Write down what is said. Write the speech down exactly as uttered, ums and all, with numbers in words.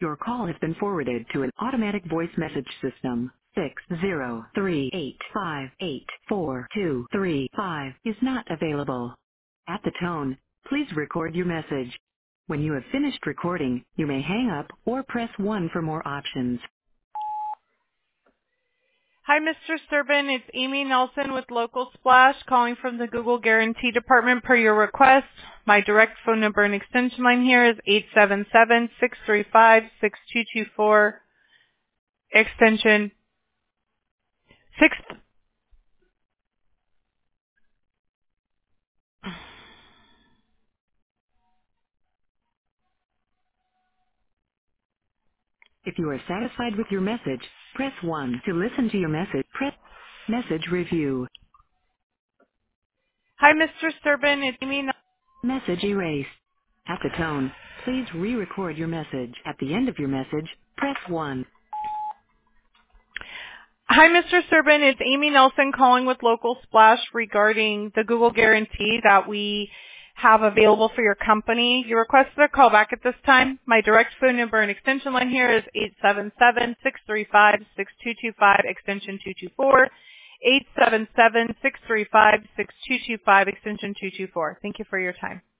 Your call has been forwarded to an automatic voice message system. six zero three eight five eight four two three five is not available. At the tone, please record your message. When you have finished recording, you may hang up or press one for more options. Hi, Mister Serban. It's Amy Nelson with Local Splash calling from the Google Guarantee Department per your request. My direct phone number and extension line here is eight seven seven, six three five, six two two four, extension six. If you are satisfied with your message, press one. To listen to your message, press message review. Hi, Mister Serban. It's Amy Nelson. Message erased. At the tone, please re-record your message. At the end of your message, press one. Hi, Mister Serban. It's Amy Nelson calling with Local Splash regarding the Google Guarantee that we have available for your company. You requested a call back at this time. My direct phone number and extension line here is eight seven seven, six three five, six two two five, extension two two four, eight seven seven, six three five, six two two five, extension two two four. Thank you for your time.